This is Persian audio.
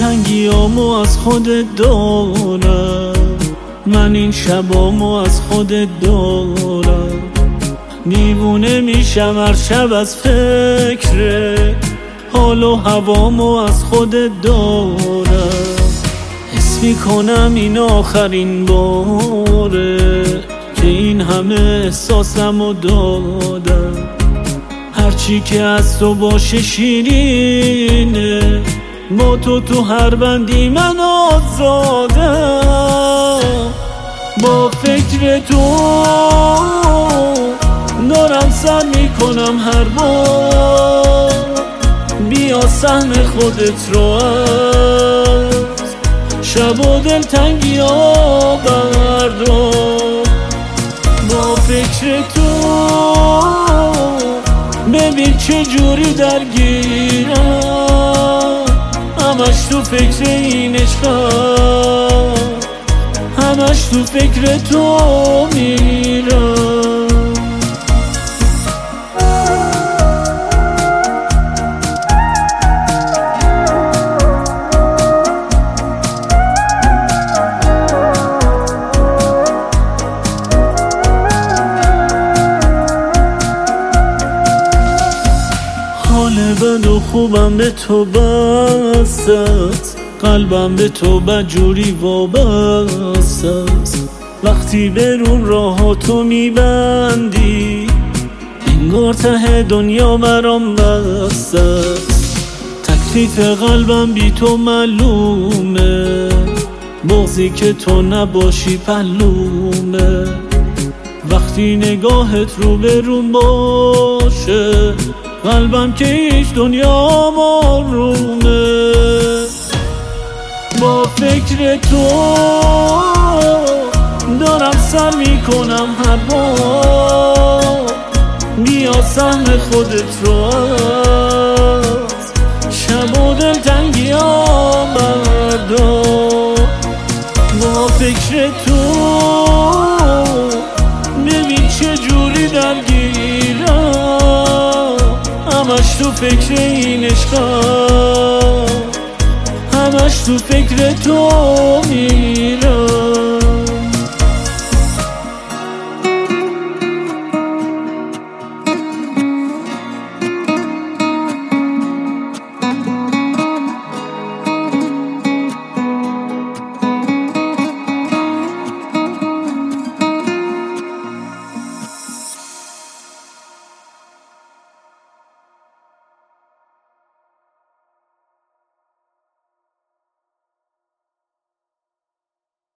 تنگیامو از خودت دارم، من این شبامو از خودت دارم. دیوونه میشم هر شب از فکر حال و هوامو از خودت دارم. حس میکنم این آخرین باره که این همه احساسمو دادم. هرچی که از تو باشه شیرینه، با تو هر بندی من آزادم. با فکر تو دارم سر میکنم هر بار، بیا سهم خودت رو از شب و دلتنگی ها بردار. با فکر تو ببین چه جوری درگیرم، همش تو فکر این عشقم، همش تو فکر تو میرم. حال بد و خوبم به تو بست است، قلبم به تو بدجوری وابست است. وقتی برون راهاتو میبندی انگار ته دنیا برام بست است. تکلیف قلبم بی تو معلومه، بغضی که تو نباشی پلومه. وقتی نگاهت رو به روم باشه قلبم که هیچ دنیا آرومه. با فکر تو دارم سر میکنم هر بار، بیا سهم خودت رو از شب و دلتنگی ها بردار. با فکر تو ببین چه جوری درگیرم، همش تو فکر این عشقم، همش تو فکر تو میرم.